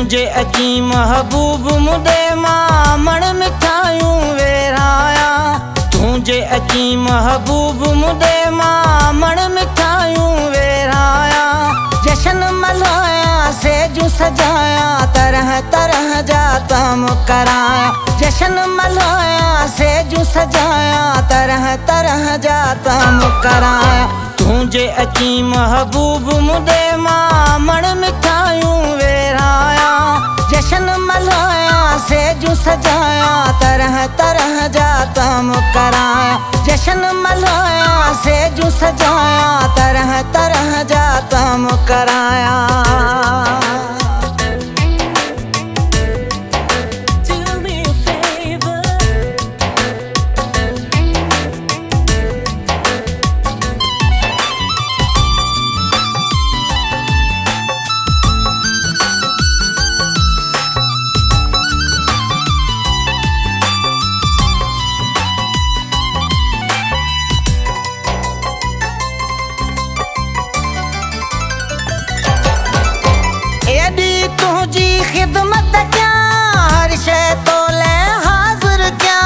तुझे अची महबूब मुदे मां मण मिठायूं वेराया। तुझे अची महबूब मुदे मां मण मिठायूं वेराया। जशन मल्हाया सेजू सजाया तरह तरह जा तम कराया। जशन मल्हाया सेजू सजाया तरह तरह जा तम कराया। तुझे अची महबूब मुदे मां मण मिठायूं वेराया। जशन मल्हाया सेजू सजाया तरह तरह जा तम कराया। जशन मल्हाया सेजू सजाया तरह तरह जा तम कराया। तुझी खिदमत क्या हर शय तोले हाजिर क्या।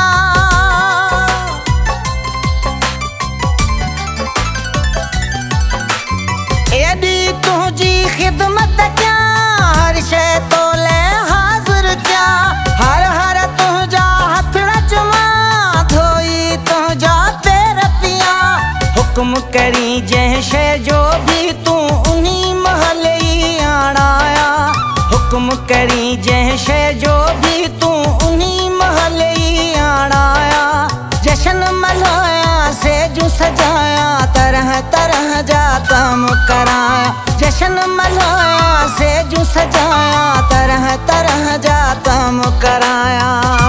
एडी तुझी खिदमत क्या हर शय तोले हाजिर क्या। हर हर तुझा हथड़ा चुमा धोई तुझा पैर पिया। हुक्म करी जंहिं शय जो भी तू उन्हीं महल ही आणाया। हुक्म करी जंहिं शय जो भी तू उन्हीं महल ही आणाया। जशन मल्हाया सेजू सजाया तरह तरह जा तम कराया। जशन मल्हाया सेजू सजाया तरह तरह जा तम कराया।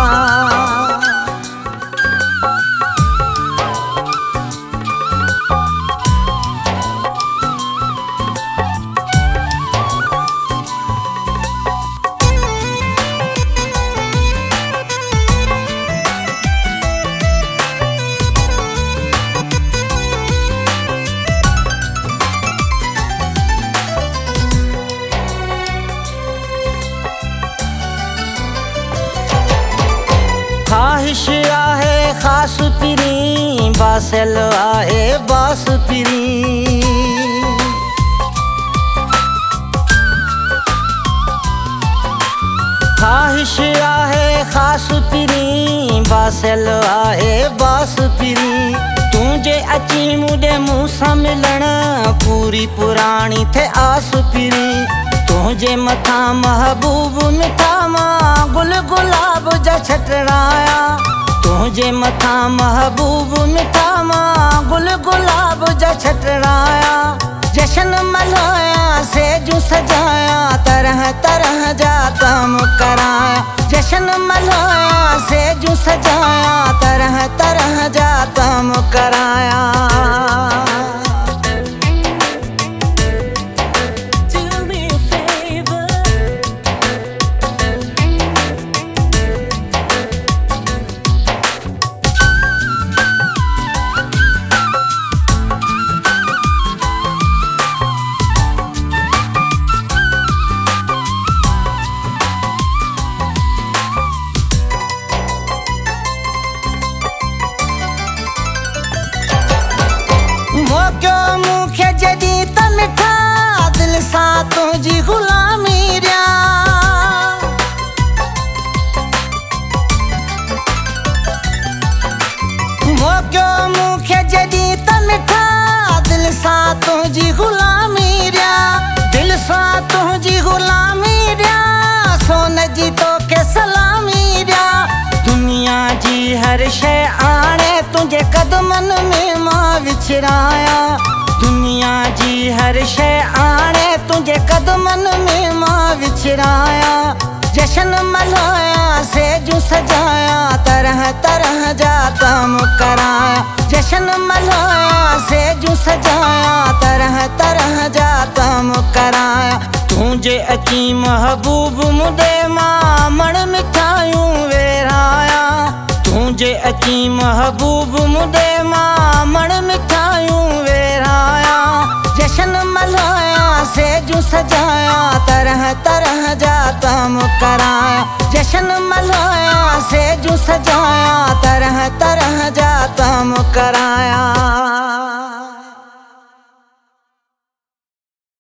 ख्वाहिश आहे खास पिरी बासल आहे बास पिरी। ख्वाहिश आहे खास पिरी बासल आहे बास पिरी। तुझे अची मुझे मुँह सां मिलण पूरी पुराणी थे आस पिरी। तुझे मथा महबूब मिठा मां गुल गुलाब जा छटराया। तुझे मथा महबूब मिठा मां गुल गुलाब जा छटराया। जशन मल्हाया सेजू सजाया तरह तरह जा तम कराया। जशन मल्हाया सेजू सजाया तरह तरह जा तम कराया। मोक्यो मुखे जदी त मिठा दिल सा तुझी गुलामी रिया। मोक्यो मुखे जदी त मिठा दिल सा तुझी गुलामी रिया। दिल सा तुझी गुलामी रिया सोन जी तो के सलामी रिया। दुनिया जी हर शय आणे तुझे कदमन में मां विछराया। दुनिया जी हर शय आणे तुझे कदमन में मां विछराया। जशन मल्हाया सेजू सजाया तरह तरह जा तम कराया। जशन मल्हाया सेजू सजाया तरह तरह जा तम कराया। तुझे अची महबूब मुदे मां मण मिठायूं वेराया। तुझे अची महबूब मुदे मां मण मिठायूं वेराया। जशन मल्हाया सेजू सजाया, तरह तरह जा ताम कराया, जश्न मल्हाया, सेजू सजाया, तरह तरह जा ताम कराया।